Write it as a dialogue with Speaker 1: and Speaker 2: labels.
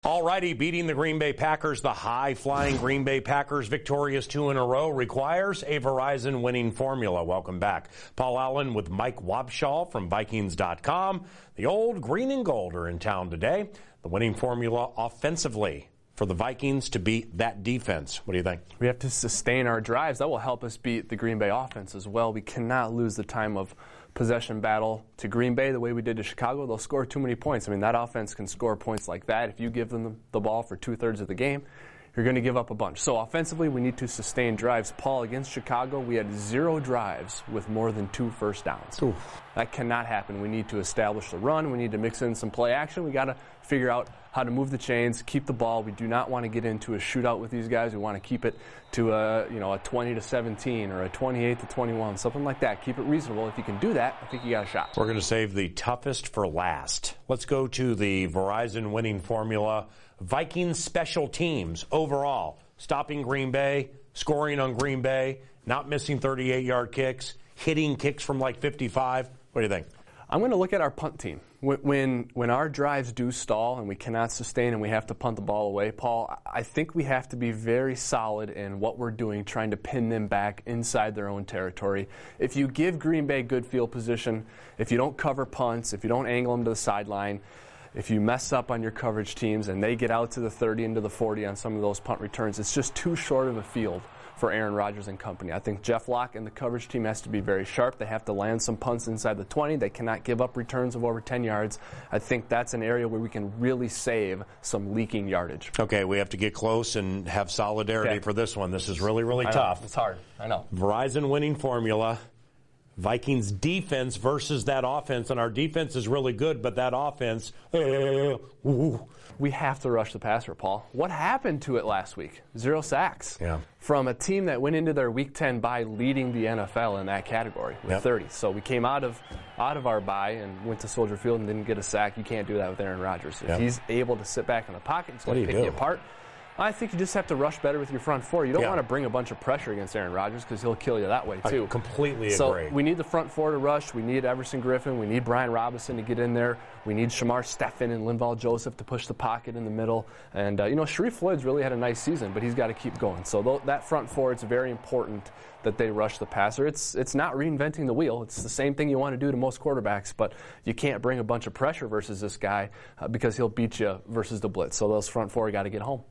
Speaker 1: Alrighty, beating the Green Bay Packers, the high-flying Green Bay Packers, victorious 2 in a row, requires a Verizon winning formula. Welcome back. Paul Allen with Mike Wobschall from Vikings.com. The old green and gold are in town today. The winning formula offensively for the Vikings to beat that defense. What do you think?
Speaker 2: We have to sustain our drives. That will help us beat the Green Bay offense as well. We cannot lose the time of possession battle to Green Bay the way we did to Chicago. They'll score too many points. I mean, that offense can score points like that. If you give them the ball for 2/3 of the game, you're going to give up a bunch. So offensively, we need to sustain drives. Paul, against Chicago, we had 0 drives with more than 2 first downs.
Speaker 1: Oof.
Speaker 2: That cannot happen. We need to establish the run. We need to mix in some play action. We got to figure out how to move the chains, keep the ball. We do not want to get into a shootout with these guys. We want to keep it to a 20-17 or a 28-21, something like that. Keep it reasonable. If you can do that, I think you got a shot.
Speaker 1: We're going to save the toughest for last. Let's go to the Verizon winning formula. Vikings special teams overall, stopping Green Bay, scoring on Green Bay, not missing 38-yard kicks, hitting kicks from like 55. What do you think?
Speaker 2: I'm going to look at our punt team. When our drives do stall and we cannot sustain and we have to punt the ball away, Paul, I think we have to be very solid in what we're doing, trying to pin them back inside their own territory. If you give Green Bay good field position, if you don't cover punts, if you don't angle them to the sideline, if you mess up on your coverage teams and they get out to the 30 into the 40 on some of those punt returns, it's just too short of a field for Aaron Rodgers and company. I think Jeff Locke and the coverage team has to be very sharp. They have to land some punts inside the 20. They cannot give up returns of over 10 yards. I think that's an area where we can really save some leaking yardage.
Speaker 1: Okay, we have to get close and have solidarity for this one. This is really, really tough.
Speaker 2: It's hard. I know.
Speaker 1: Verizon winning formula. Vikings defense versus that offense, and our defense is really good, but that offense,
Speaker 2: we have to rush the passer, Paul. What happened to it last week? 0 sacks.
Speaker 1: Yeah.
Speaker 2: From a team that went into their Week 10 bye leading the NFL in that category with 30. So we came out of our bye and went to Soldier Field and didn't get a sack. You can't do that with Aaron Rodgers. If he's able to sit back in the pocket, he's going to pick you apart. I think you just have to rush better with your front four. You don't want to bring a bunch of pressure against Aaron Rodgers because he'll kill you that way, too.
Speaker 1: I completely agree.
Speaker 2: So we need the front four to rush. We need Everson Griffin. We need Brian Robinson to get in there. We need Shamar Stephen and Linval Joseph to push the pocket in the middle. And, Sharif Floyd's really had a nice season, but he's got to keep going. So that front four, it's very important that they rush the passer. It's not reinventing the wheel. It's the same thing you want to do to most quarterbacks, but you can't bring a bunch of pressure versus this guy because he'll beat you versus the blitz. So those front four got to get home.